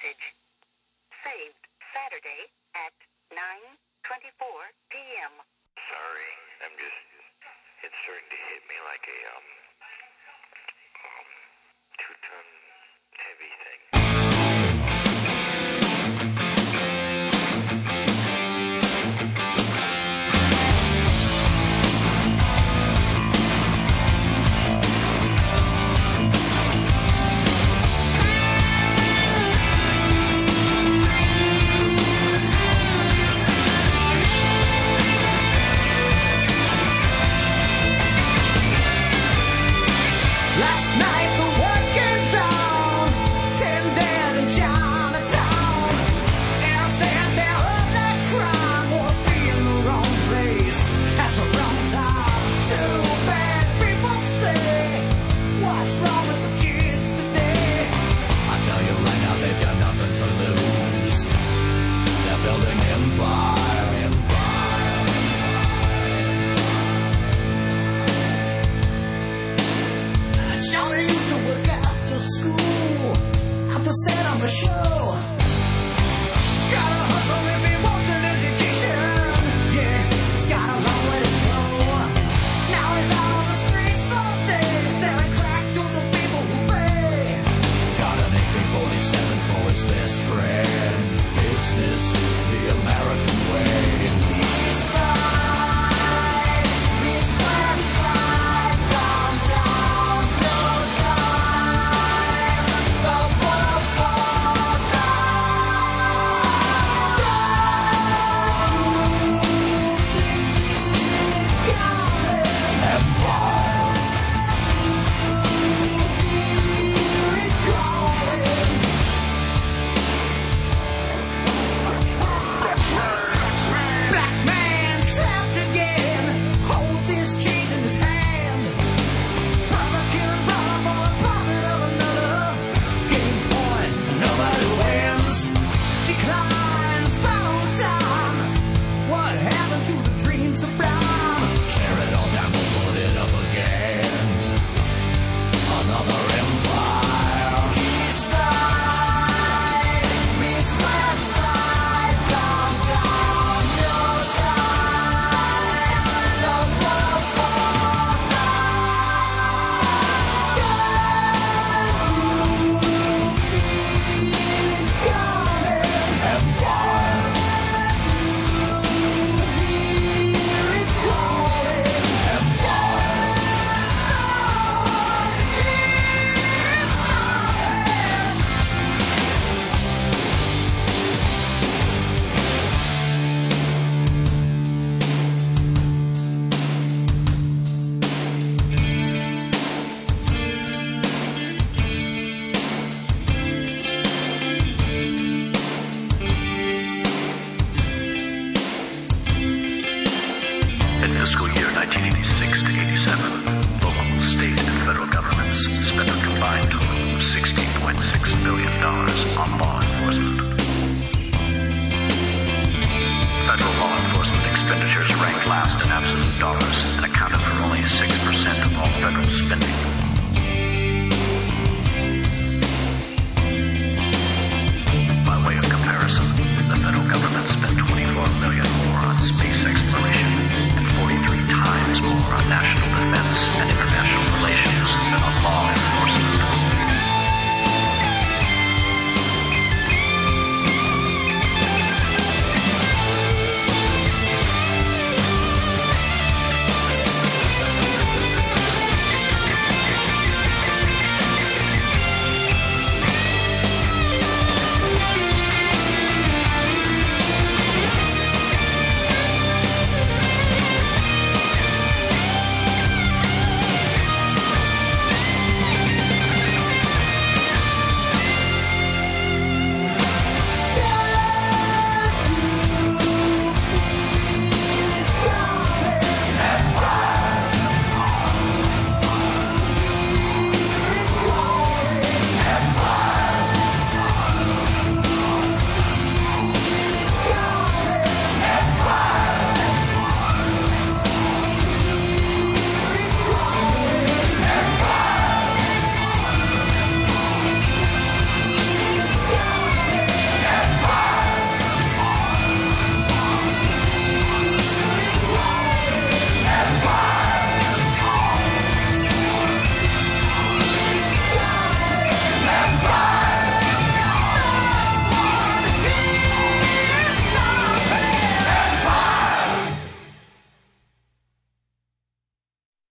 message. Saved Saturday at 9:24 p.m. Sorry, it's starting to hit me like a, 2-ton heavy thing. Last night the working dawn turned dead in Chinatown, and I sat there up that crime was being the wrong place at the wrong time. Too bad people say, what's wrong with the kids today? I tell you right now, they've got nothing to lose. They're building empire. Johnny used to work after school, after set on the show. Gotta hustle if he wants an education. Yeah, he's got a long way to go. Now he's out on the streets all day, selling crack to the people who pay. Got an AK-47 for his best friend. Business, the American way. East side, meets west side, downtown. In fiscal year 1986 to 87, local, state, and federal governments spent a combined total of $16.6 billion on law enforcement. Federal law enforcement expenditures ranked last in absolute dollars and accounted for only 6% of all federal spending.